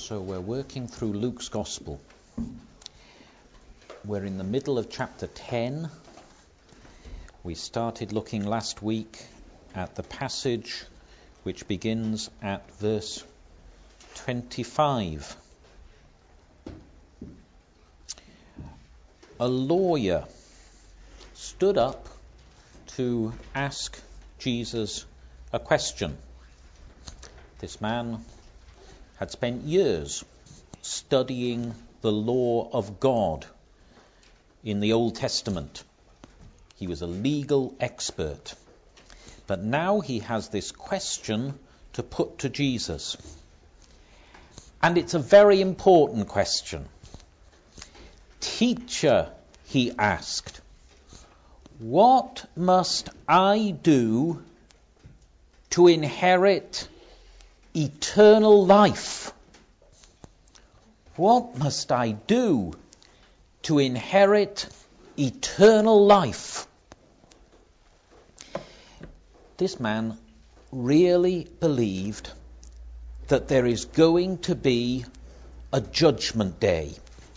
So we're working through Luke's Gospel. We're in the middle of chapter 10. We started looking last week at the passage which begins at verse 25. A lawyer stood up to ask Jesus a question. This man had spent years studying the law of God in the Old Testament. He was a legal expert. But now he has this question to put to Jesus. And it's a very important question. Teacher, he asked, what must I do to inherit eternal life? What must I do to inherit eternal life? This man really believed that there is going to be a judgment day.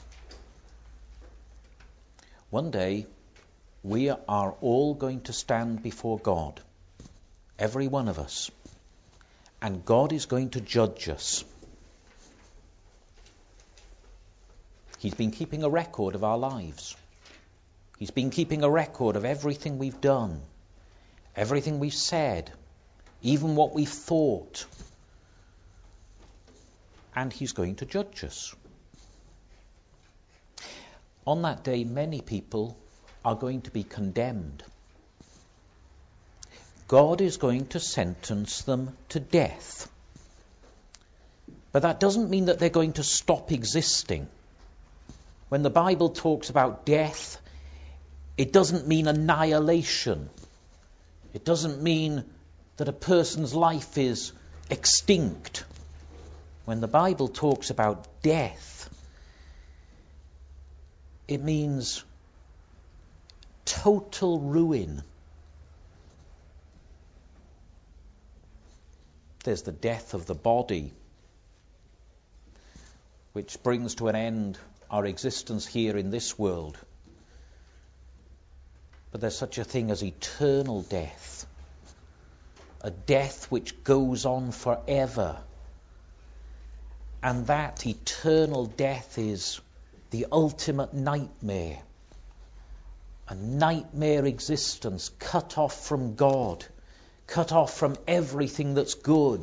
One day, we are all going to stand before God, every one of us. And God is going to judge us. He's been keeping a record of our lives. He's been keeping a record of everything we've done, everything we've said, even what we've thought. And he's going to judge us. On that day, many people are going to be condemned. God is going to sentence them to death. But that doesn't mean that they're going to stop existing. When the Bible talks about death, it doesn't mean annihilation. It doesn't mean that a person's life is extinct. When the Bible talks about death, it means total ruin. There's the death of the body, which brings to an end our existence here in this world. But there's such a thing as eternal death, a death which goes on forever. And that eternal death is the ultimate nightmare, a nightmare existence cut off from God, cut off from everything that's good.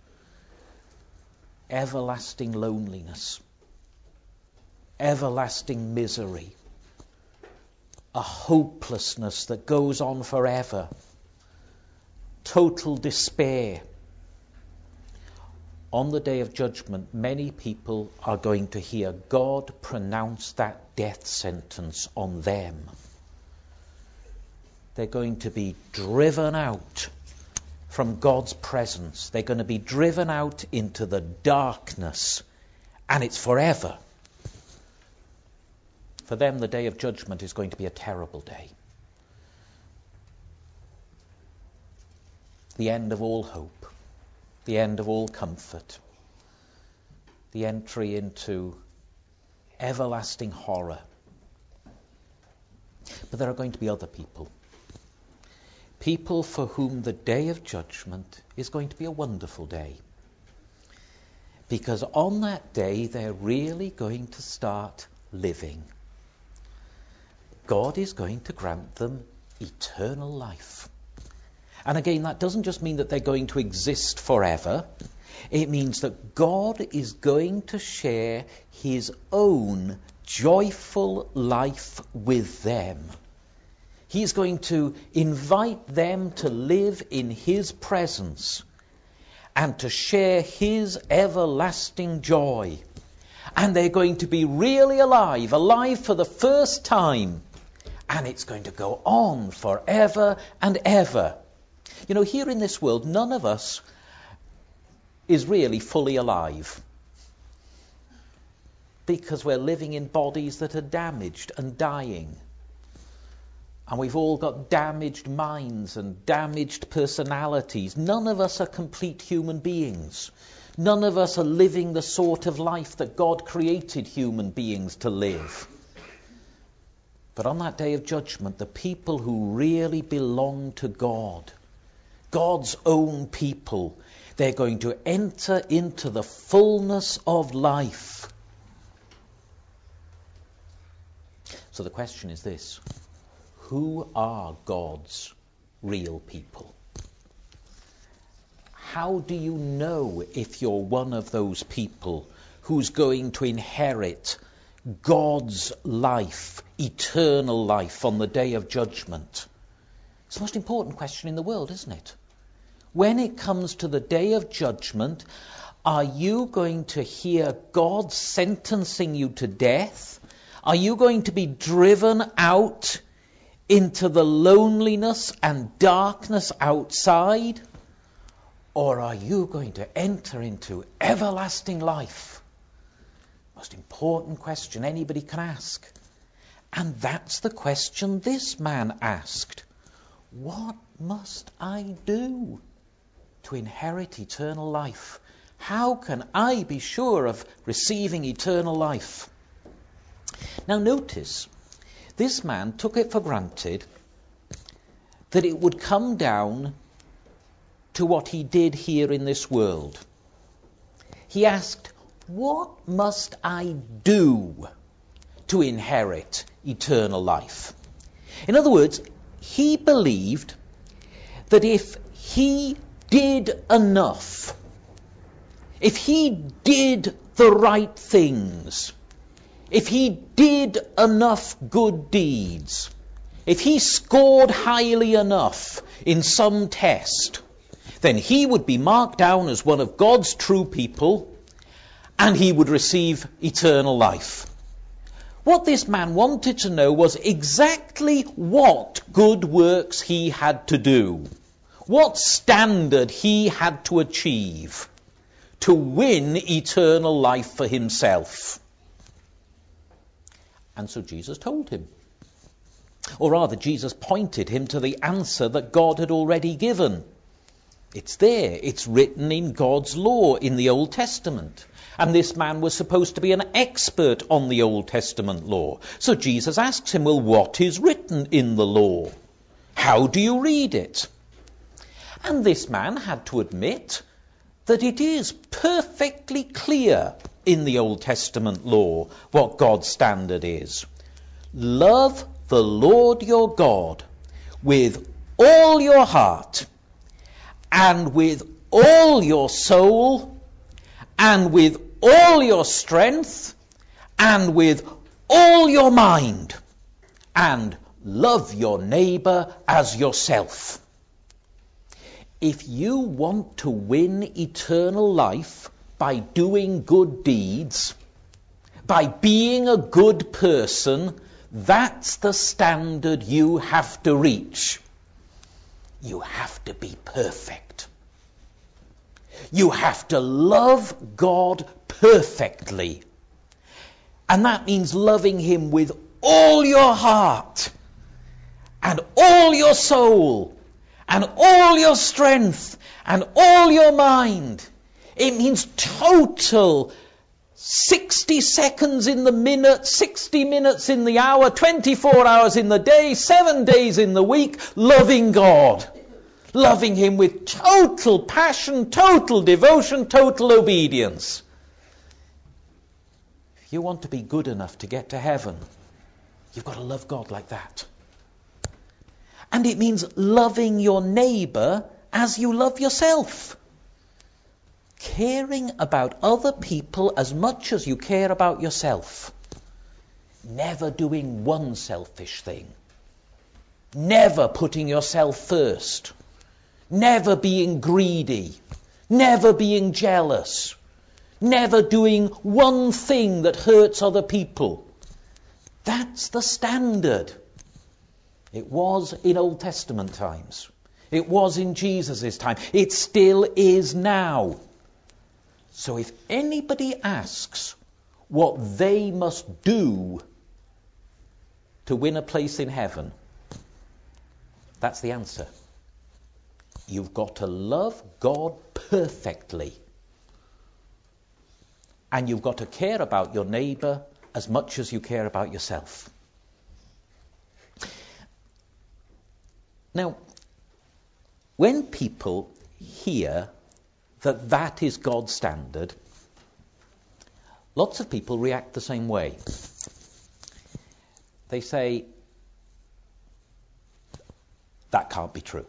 Everlasting loneliness. Everlasting misery. A hopelessness that goes on forever. Total despair. On the day of judgment, many people are going to hear God pronounce that death sentence on them. They're going to be driven out from God's presence. They're going to be driven out into the darkness, and it's forever. For them, the day of judgment is going to be a terrible day. The end of all hope, the end of all comfort, the entry into everlasting horror. But there are going to be other people. People for whom the day of judgment is going to be a wonderful day. Because on that day, they're really going to start living. God is going to grant them eternal life. And again, that doesn't just mean that they're going to exist forever. It means that God is going to share his own joyful life with them. He's going to invite them to live in his presence and to share his everlasting joy. And they're going to be really alive for the first time. And it's going to go on forever and ever. You know, here in this world, none of us is really fully alive. Because we're living in bodies that are damaged and dying. And we've all got damaged minds and damaged personalities. None of us are complete human beings. None of us are living the sort of life that God created human beings to live. But on that day of judgment, the people who really belong to God, God's own people, they're going to enter into the fullness of life. So the question is this: who are God's real people? How do you know if you're one of those people who's going to inherit God's life, eternal life, on the day of judgment? It's the most important question in the world, isn't it? When it comes to the day of judgment, are you going to hear God sentencing you to death? Are you going to be driven out into the loneliness and darkness outside? Or are you going to enter into everlasting life? Most important question anybody can ask. And that's the question this man asked. What must I do to inherit eternal life? How can I be sure of receiving eternal life? Now notice, this man took it for granted that it would come down to what he did here in this world. He asked, what must I do to inherit eternal life? In other words, he believed that if he did enough, if he did the right things, if he did enough good deeds, if he scored highly enough in some test, then he would be marked down as one of God's true people, and he would receive eternal life. What this man wanted to know was exactly what good works he had to do, what standard he had to achieve to win eternal life for himself. And so Jesus told him. Or rather, Jesus pointed him to the answer that God had already given. It's there. It's written in God's law in the Old Testament. And this man was supposed to be an expert on the Old Testament law. So Jesus asks him, well, what is written in the law? How do you read it? And this man had to admit that it is perfectly clear in the Old Testament law what God's standard is. Love the Lord your God with all your heart, and with all your soul, and with all your strength, and with all your mind, and love your neighbour as yourself. If you want to win eternal life by doing good deeds, by being a good person, that's the standard you have to reach. You have to be perfect. You have to love God perfectly. And that means loving him with all your heart, and all your soul, and all your strength, and all your mind. It means total 60 seconds in the minute, 60 minutes in the hour, 24 hours in the day, 7 days in the week, loving God. Loving him with total passion, total devotion, total obedience. If you want to be good enough to get to heaven, you've got to love God like that. And it means loving your neighbour as you love yourself. Caring about other people as much as you care about yourself. Never doing one selfish thing. Never putting yourself first. Never being greedy. Never being jealous. Never doing one thing that hurts other people. That's the standard. It was in Old Testament times. It was in Jesus' time. It still is now. So if anybody asks what they must do to win a place in heaven, that's the answer. You've got to love God perfectly And you've got to care about your neighbour as much as you care about yourself. Now, when people hear that that is God's standard, lots of people react the same way. They say, that can't be true.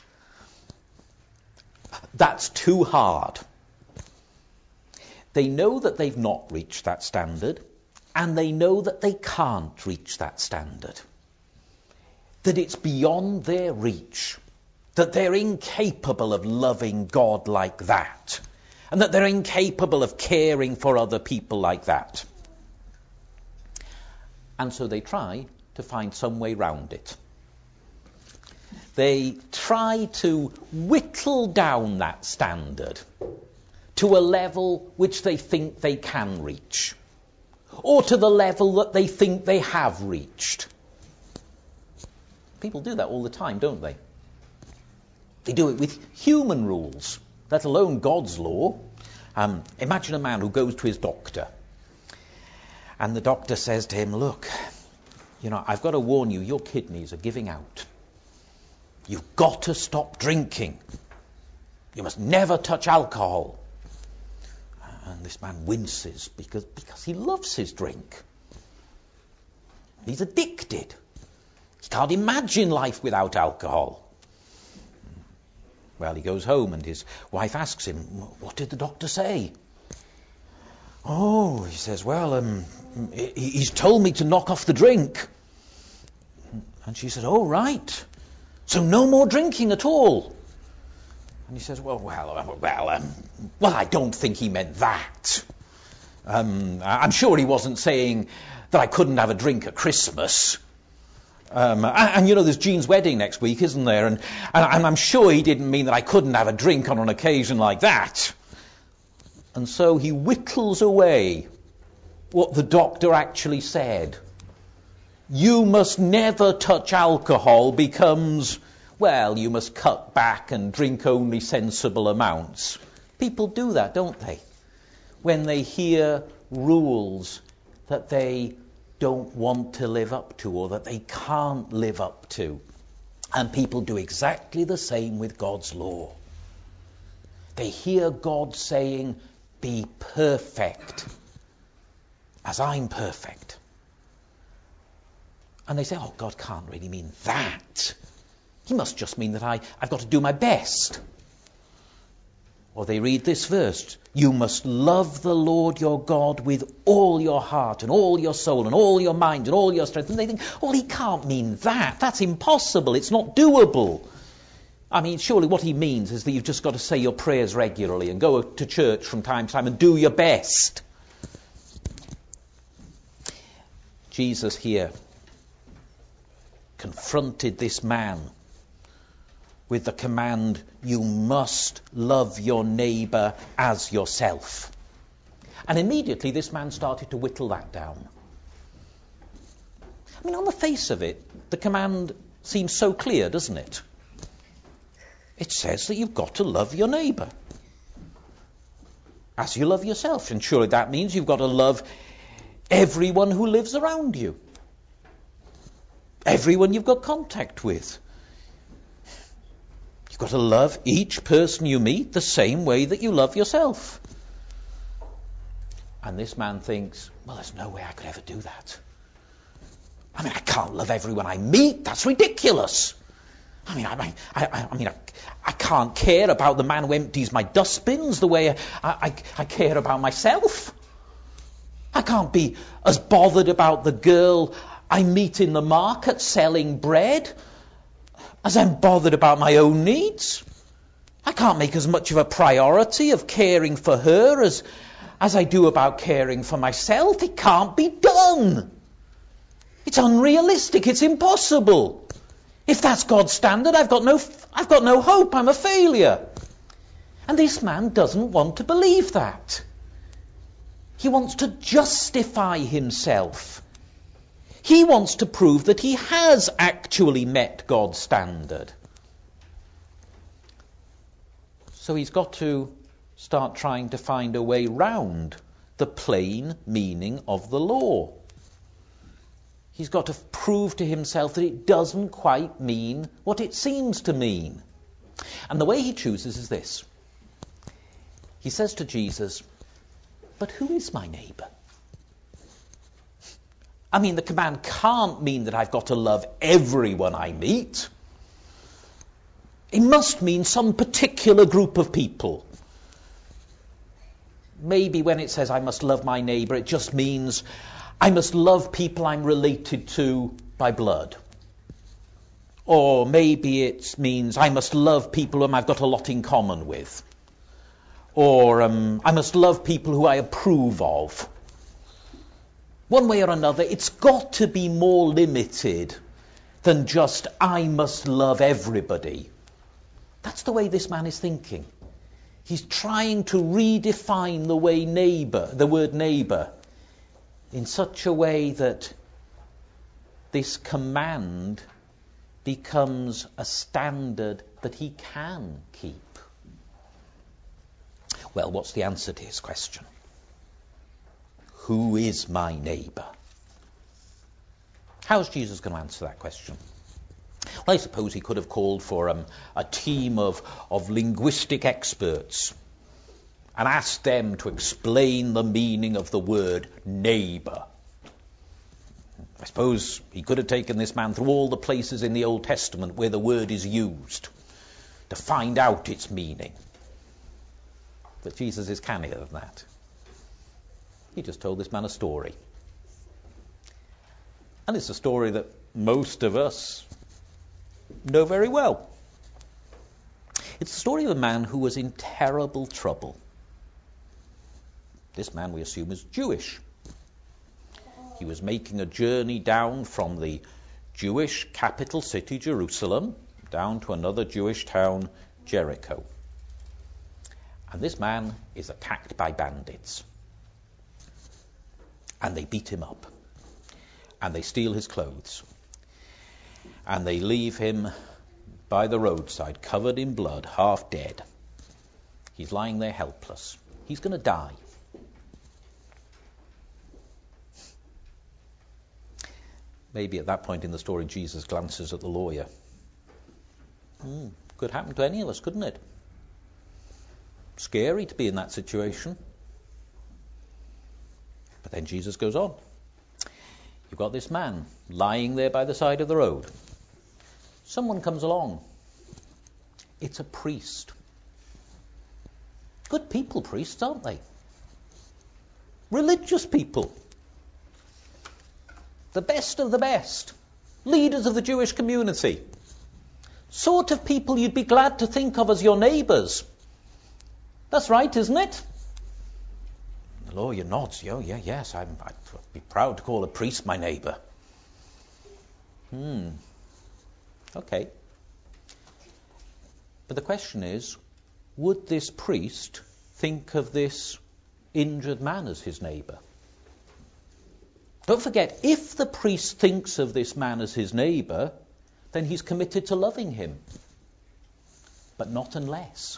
That's too hard. They know that they've not reached that standard, and they know that they can't reach that standard. That it's beyond their reach. That they're incapable of loving God like that. And that they're incapable of caring for other people like that. And so they try to find some way round it. They try to whittle down that standard to a level which they think they can reach, or to the level that they think they have reached. People do that all the time, don't they? They do it with human rules, let alone God's law. Imagine a man who goes to his doctor, and the doctor says to him, look, I've got to warn you, your kidneys are giving out. You've got to stop drinking. You must never touch alcohol. And this man winces because he loves his drink. He's addicted. He can't imagine life without alcohol. Well, he goes home and his wife asks him, what did the doctor say? Oh, he says, well, he's told me to knock off the drink. And she says, oh, right. So no more drinking at all. And he says, well, I don't think he meant that. I'm sure he wasn't saying that I couldn't have a drink at Christmas. And there's Jean's wedding next week, isn't there? And I'm sure he didn't mean that I couldn't have a drink on an occasion like that. And so he whittles away what the doctor actually said. You must never touch alcohol becomes, well, you must cut back and drink only sensible amounts. People do that, don't they? When they hear rules that they don't want to live up to or that they can't live up to. And people do exactly the same with God's law. They hear God saying, be perfect as I'm perfect. And they say, oh, God can't really mean that. He must just mean that I've got to do my best. Or they read this verse, you must love the Lord your God with all your heart and all your soul and all your mind and all your strength. And they think, oh, he can't mean that. That's impossible. It's not doable. I mean, surely what he means is that you've just got to say your prayers regularly and go to church from time to time and do your best. Jesus here confronted this man with the command, you must love your neighbour as yourself. And immediately this man started to whittle that down. I mean, on the face of it, the command seems so clear, doesn't it? It says that you've got to love your neighbour as you love yourself. And surely that means you've got to love everyone who lives around you. Everyone you've got contact with. You've got to love each person you meet the same way that you love yourself. And this man thinks, well, there's no way I could ever do that. I mean, I can't love everyone I meet. That's ridiculous. I can't care about the man who empties my dustbins the way I care about myself. I can't be as bothered about the girl I meet in the market selling bread as I'm bothered about my own needs. I can't make as much of a priority of caring for her as I do about caring for myself. It can't be done. It's unrealistic. It's impossible. If that's God's standard, I've got no hope. I'm a failure. And this man doesn't want to believe that. He wants to justify himself. He wants to prove that he has actually met God's standard. So he's got to start trying to find a way round the plain meaning of the law. He's got to prove to himself that it doesn't quite mean what it seems to mean. And the way he chooses is this. He says to Jesus, but who is my neighbour? I mean, the command can't mean that I've got to love everyone I meet. It must mean some particular group of people. Maybe when it says I must love my neighbour, it just means I must love people I'm related to by blood. Or maybe it means I must love people whom I've got a lot in common with. Or I must love people who I approve of. One way or another, it's got to be more limited than just I must love everybody. That's the way this man is thinking. He's trying to redefine the word neighbour, in such a way that this command becomes a standard that he can keep. Well, what's the answer to his question? Who is my neighbour? How's Jesus going to answer that question? Well, I suppose he could have called for a team of linguistic experts and asked them to explain the meaning of the word neighbour. I suppose he could have taken this man through all the places in the Old Testament where the word is used to find out its meaning. But Jesus is cannier than that. He just told this man a story. And it's a story that most of us know very well. It's the story of a man who was in terrible trouble. This man, we assume, is Jewish. He was making a journey down from the Jewish capital city, Jerusalem, down to another Jewish town, Jericho. And this man is attacked by bandits. And they beat him up. And they steal his clothes. And they leave him by the roadside, covered in blood, half dead. He's lying there helpless. He's going to die. Maybe at that point in the story, Jesus glances at the lawyer. Could happen to any of us, couldn't it? Scary to be in that situation. But then Jesus goes on. You've got this man lying there by the side of the road. Someone comes along. It's a priest. Good people, priests, aren't they? Religious people. The best of the best. Leaders of the Jewish community. Sort of people you'd be glad to think of as your neighbours. That's right, isn't it? The lawyer nods. Yes, I'd be proud to call a priest my neighbour. Okay. But the question is, would this priest think of this injured man as his neighbour? Don't forget, if the priest thinks of this man as his neighbour, then he's committed to loving him. But not unless.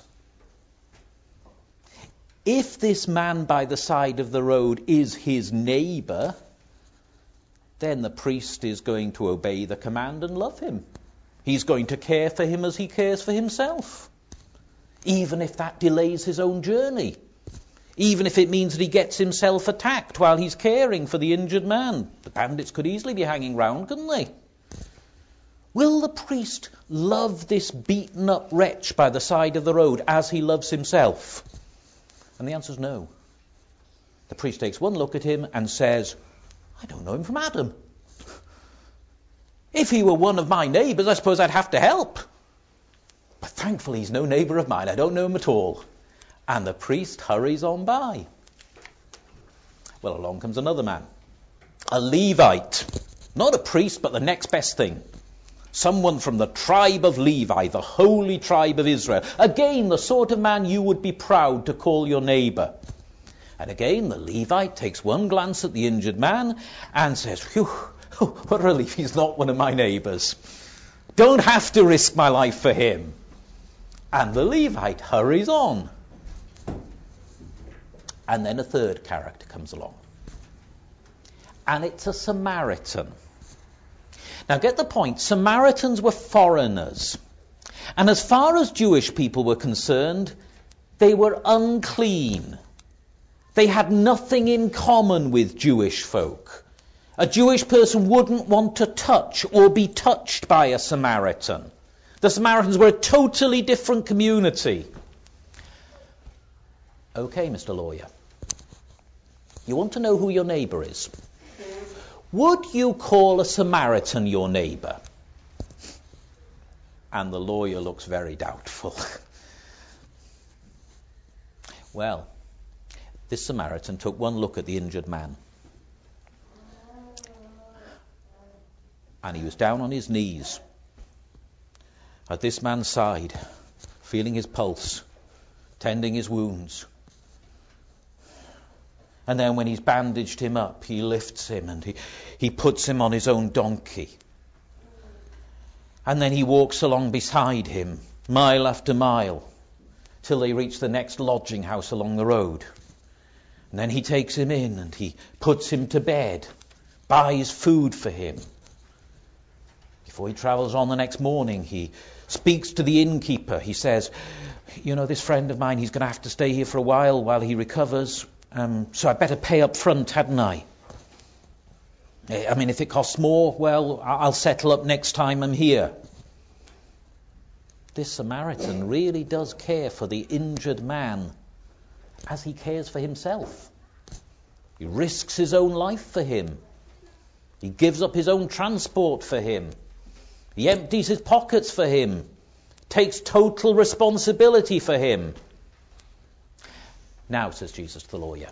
If this man by the side of the road is his neighbour, then the priest is going to obey the command and love him. He's going to care for him as he cares for himself, even if that delays his own journey, even if it means that he gets himself attacked while he's caring for the injured man. The bandits could easily be hanging round, couldn't they? Will the priest love this beaten-up wretch by the side of the road as he loves himself? And the answer is no. The priest takes one look at him and says, I don't know him from Adam. If he were one of my neighbours, I suppose I'd have to help. But thankfully he's no neighbour of mine. I don't know him at all. And the priest hurries on by. Well, along comes another man. A Levite. Not a priest, but the next best thing. Someone from the tribe of Levi, the holy tribe of Israel. Again, the sort of man you would be proud to call your neighbour. And again, the Levite takes one glance at the injured man and says, phew, what a relief he's not one of my neighbours. Don't have to risk my life for him. And the Levite hurries on. And then a third character comes along. And it's a Samaritan. Now get the point, Samaritans were foreigners. And as far as Jewish people were concerned, they were unclean. They had nothing in common with Jewish folk. A Jewish person wouldn't want to touch or be touched by a Samaritan. The Samaritans were a totally different community. Okay, Mr. Lawyer. You want to know who your neighbour is? Would you call a Samaritan your neighbour? And the lawyer looks very doubtful. Well, this Samaritan took one look at the injured man. And he was down on his knees at this man's side, feeling his pulse, tending his wounds. And then when he's bandaged him up, he lifts him and he puts him on his own donkey. And then he walks along beside him, mile after mile, till they reach the next lodging house along the road. And then he takes him in and he puts him to bed, buys food for him. Before he travels on the next morning, he speaks to the innkeeper. He says, you know, this friend of mine, he's going to have to stay here for a while he recovers. So I'd better pay up front, hadn't I? I mean, if it costs more, well, I'll settle up next time I'm here. This Samaritan really does care for the injured man as he cares for himself. He risks his own life for him. He gives up his own transport for him. He empties his pockets for him. Takes total responsibility for him. Now, says Jesus to the lawyer,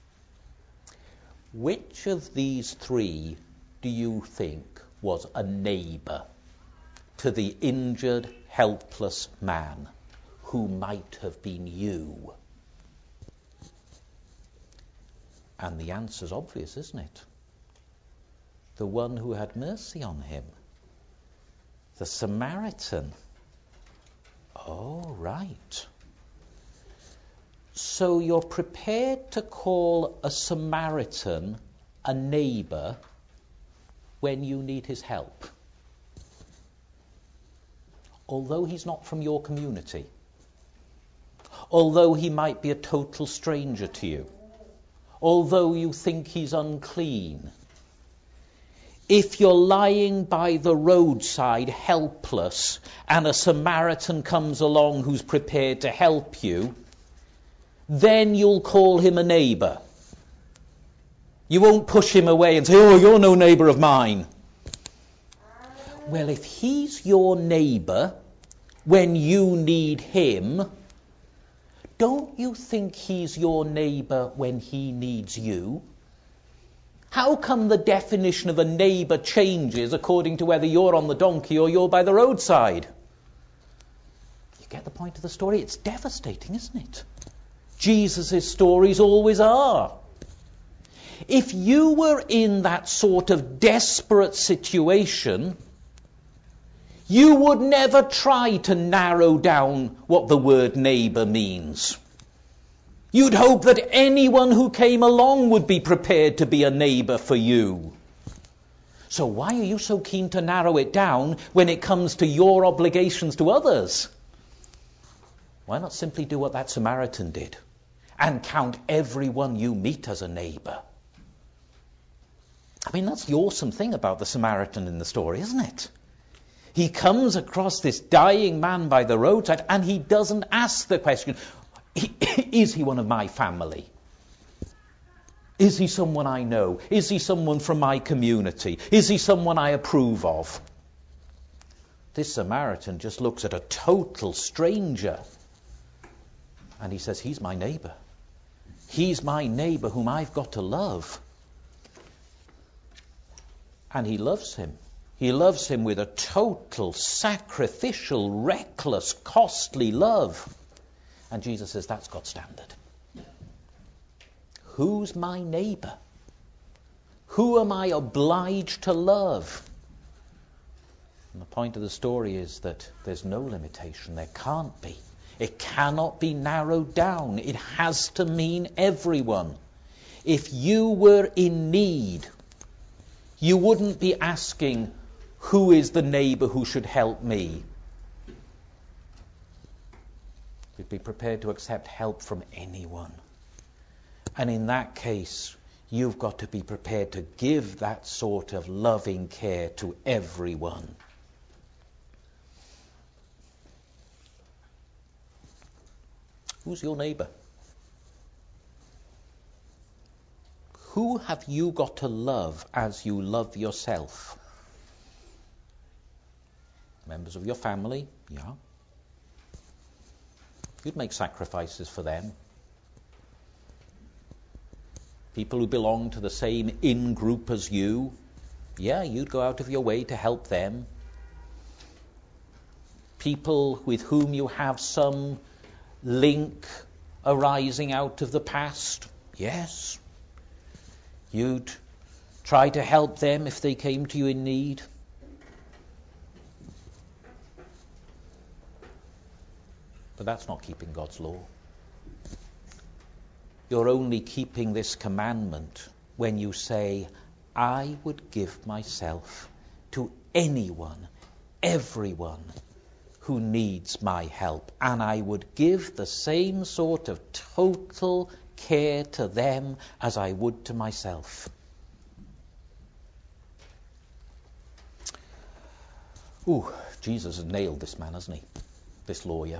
which of these three do you think was a neighbour to the injured, helpless man who might have been you? And the answer's obvious, isn't it? The one who had mercy on him. The Samaritan. Oh, right. So you're prepared to call a Samaritan a neighbour when you need his help, although he's not from your community, although he might be a total stranger to you, although you think he's unclean. If you're lying by the roadside helpless and a Samaritan comes along who's prepared to help you, then you'll call him a neighbour. You won't push him away and say, oh, you're no neighbour of mine. Well, if he's your neighbour when you need him, don't you think he's your neighbour when he needs you? How come the definition of a neighbour changes according to whether you're on the donkey or you're by the roadside? You get the point of the story? It's devastating, isn't it? Jesus' stories always are. If you were in that sort of desperate situation, you would never try to narrow down what the word neighbour means. You'd hope that anyone who came along would be prepared to be a neighbour for you. So why are you so keen to narrow it down when it comes to your obligations to others? Why not simply do what that Samaritan did and count everyone you meet as a neighbour? I mean, that's the awesome thing about the Samaritan in the story, isn't it? He comes across this dying man by the roadside and he doesn't ask the question, is he one of my family? Is he someone I know? Is he someone from my community? Is he someone I approve of? This Samaritan just looks at a total stranger and he says, he's my neighbour. He's my neighbour whom I've got to love. And he loves him. He loves him with a total, sacrificial, reckless, costly love. And Jesus says, that's God's standard. Who's my neighbour? Who am I obliged to love? And the point of the story is that there's no limitation. There can't be. It cannot be narrowed down. It has to mean everyone. If you were in need, you wouldn't be asking, who is the neighbour who should help me? You'd be prepared to accept help from anyone. And in that case, you've got to be prepared to give that sort of loving care to everyone. Who's your neighbour? Who have you got to love as you love yourself? Members of your family? Yeah. You'd make sacrifices for them. People who belong to the same in-group as you? Yeah, you'd go out of your way to help them. People with whom you have some link arising out of the past? Yes. You'd try to help them if they came to you in need. But that's not keeping God's law. You're only keeping this commandment when you say, I would give myself to anyone, everyone who needs my help, and I would give the same sort of total care to them as I would to myself. Ooh, Jesus has nailed this man, hasn't he? This lawyer.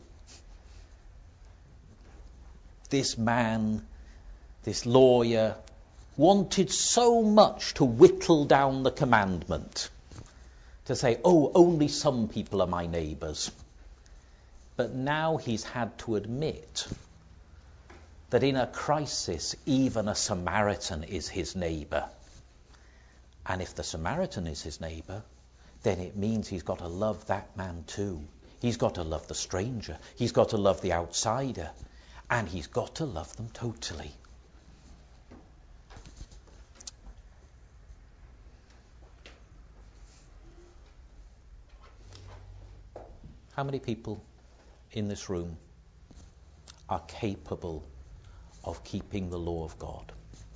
This man, this lawyer, wanted so much to whittle down the commandment, to say, oh, only some people are my neighbours. But now he's had to admit that in a crisis, even a Samaritan is his neighbour. And if the Samaritan is his neighbour, then it means he's got to love that man too. He's got to love the stranger. He's got to love the outsider. And he's got to love them totally. How many people in this room are capable of keeping the law of God?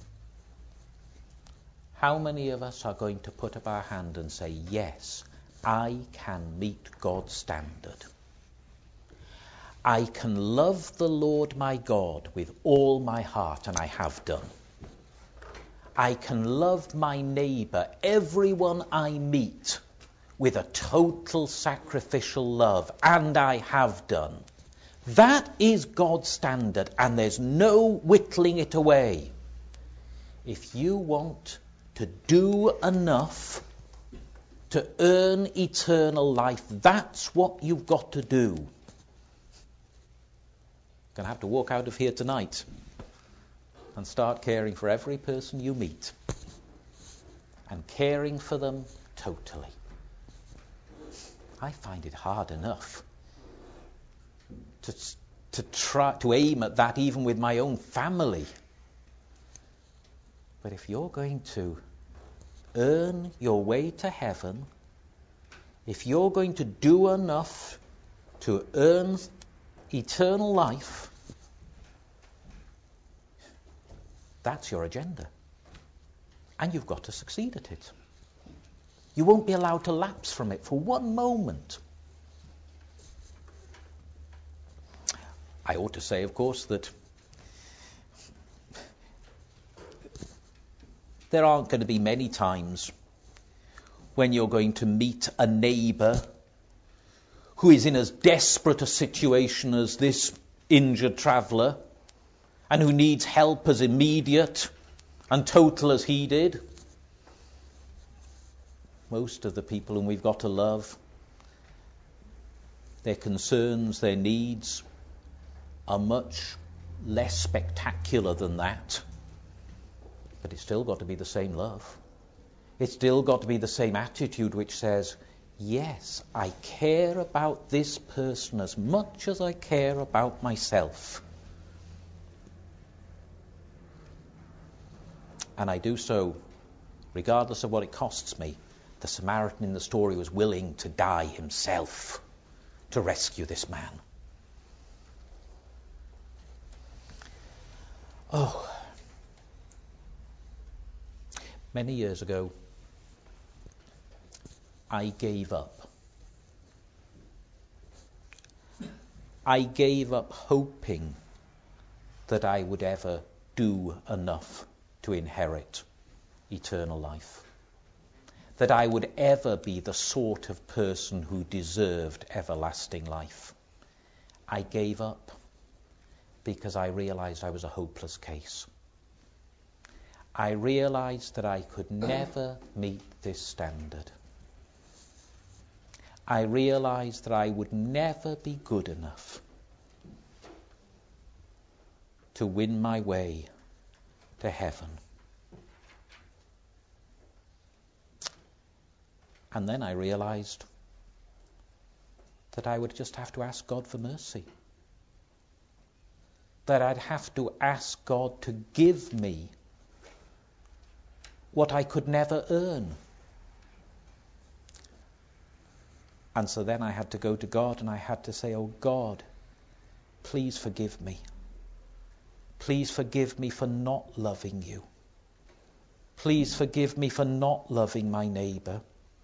How many of us are going to put up our hand and say, yes, I can meet God's standard? I can love the Lord my God with all my heart, and I have done. I can love my neighbour, everyone I meet, with a total sacrificial love, and I have done. That is God's standard, and there's no whittling it away. If you want to do enough to earn eternal life, that's what you've got to do. Going to have to walk out of here tonight and start caring for every person you meet, and caring for them totally. I find it hard enough to try to aim at that even with my own family. But if you're going to earn your way to heaven, if you're going to do enough to earn eternal life, that's your agenda. And you've got to succeed at it. You won't be allowed to lapse from it for one moment. I ought to say, of course, that there aren't going to be many times when you're going to meet a neighbour who is in as desperate a situation as this injured traveller, and who needs help as immediate and total as he did. Most of the people whom we've got to love, their concerns, their needs are much less spectacular than that. But it's still got to be the same love. It's still got to be the same attitude which says, yes, I care about this person as much as I care about myself. And I do so regardless of what it costs me. The Samaritan in the story was willing to die himself to rescue this man. Oh, many years ago, I gave up. I gave up hoping that I would ever do enough to inherit eternal life, that I would ever be the sort of person who deserved everlasting life. I gave up because I realized I was a hopeless case. I realized that I could never meet this standard. I realized that I would never be good enough to win my way to heaven. And then I realized that I would just have to ask God for mercy. That I'd have to ask God to give me what I could never earn. And so then I had to go to God and I had to say, oh God, please forgive me. Please forgive me for not loving you. Please forgive me for not loving my neighbour.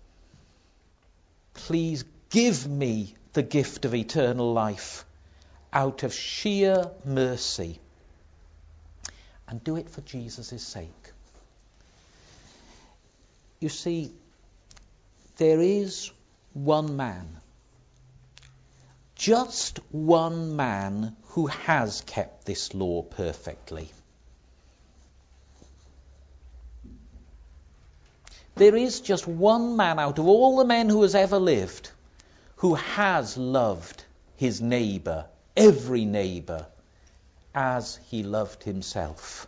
Please give me the gift of eternal life out of sheer mercy. And do it for Jesus' sake. You see, there is one man, just one man who has kept this law perfectly. There is just one man out of all the men who has ever lived who has loved his neighbour, every neighbour, as he loved himself.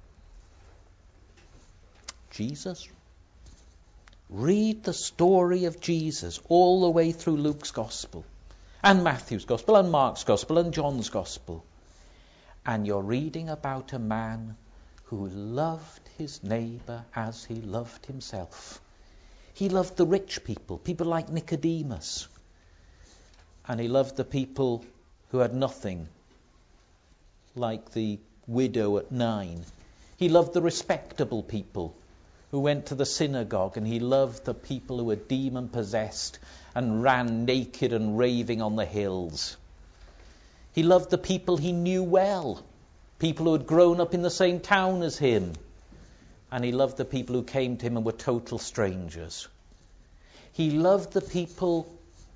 Jesus. Read the story of Jesus all the way through Luke's Gospel, and Matthew's Gospel, and Mark's Gospel, and John's Gospel. And you're reading about a man who loved his neighbour as he loved himself. He loved the rich people, people like Nicodemus. And he loved the people who had nothing, like the widow at Nain. He loved the respectable people who went to the synagogue, and he loved the people who were demon-possessed and ran naked and raving on the hills. He loved the people he knew well, people who had grown up in the same town as him. And he loved the people who came to him and were total strangers. He loved the people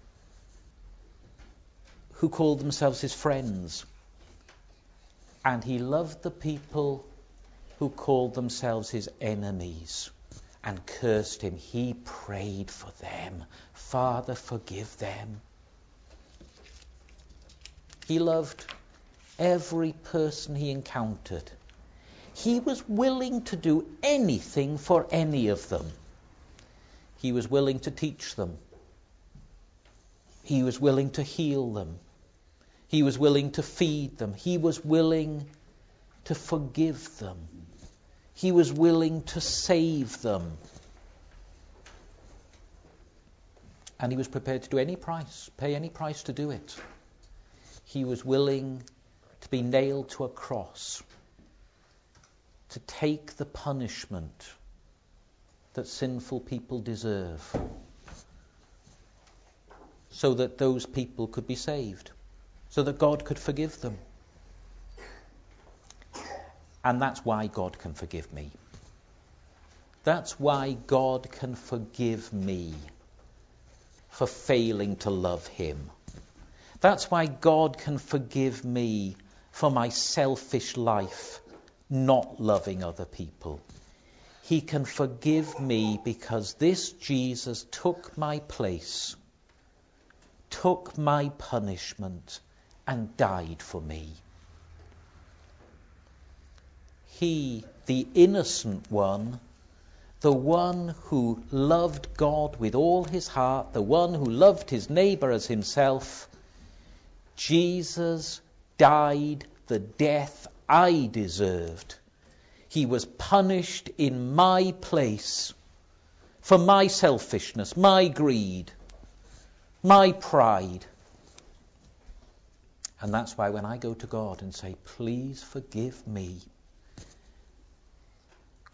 who called themselves his friends. And he loved the people who called themselves his enemies and cursed him. He prayed for them. Father, forgive them. He loved every person he encountered. He was willing to do anything for any of them. He was willing to teach them. He was willing to heal them. He was willing to feed them. He was willing to forgive them. He was willing to save them. And he was prepared to do any price, pay any price to do it. He was willing to be nailed to a cross, to take the punishment that sinful people deserve, so that those people could be saved, so that God could forgive them. And that's why God can forgive me. That's why God can forgive me for failing to love him. That's why God can forgive me for my selfish life, not loving other people. He can forgive me because this Jesus took my place, took my punishment, and died for me. He, the innocent one, the one who loved God with all his heart, the one who loved his neighbour as himself, Jesus died the death I deserved. He was punished in my place for my selfishness, my greed, my pride. And that's why when I go to God and say, please forgive me,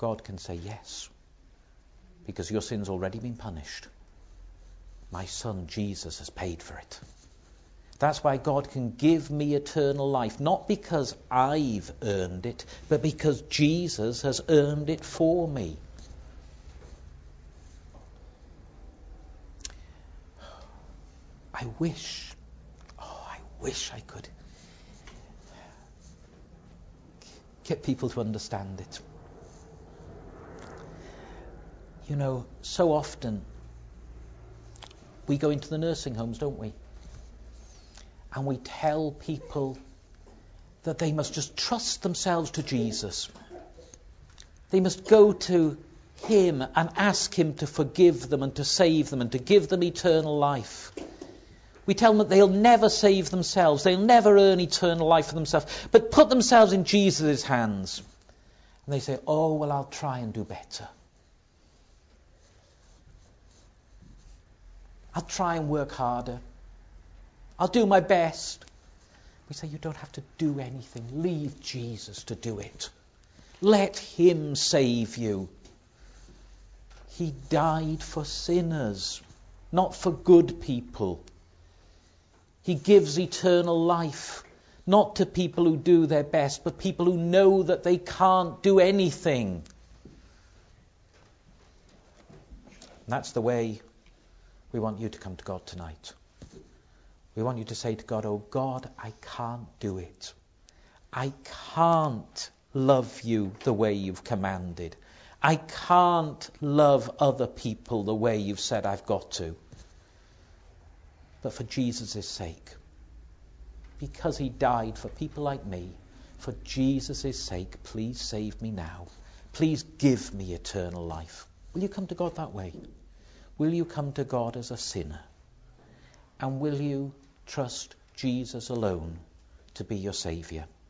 God can say yes, because your sin's already been punished. My son Jesus has paid for it. That's why God can give me eternal life, not because I've earned it, but because Jesus has earned it for me. I wish I could get people to understand it. You know, so often we go into the nursing homes, don't we? And we tell people that they must just trust themselves to Jesus. They must go to him and ask him to forgive them and to save them and to give them eternal life. We tell them that they'll never save themselves. They'll never earn eternal life for themselves. But put themselves in Jesus' hands. And they say, oh, well, I'll try and do better. I'll try and work harder. I'll do my best. We say, you don't have to do anything. Leave Jesus to do it. Let him save you. He died for sinners, not for good people. He gives eternal life, not to people who do their best, but people who know that they can't do anything. And that's the way we want you to come to God tonight. We want you to say to God, oh God, I can't do it. I can't love you the way you've commanded. I can't love other people the way you've said I've got to. But for Jesus' sake, because he died for people like me, for Jesus' sake, please save me now. Please give me eternal life. Will you come to God that way? Will you come to God as a sinner? And will you trust Jesus alone to be your Saviour?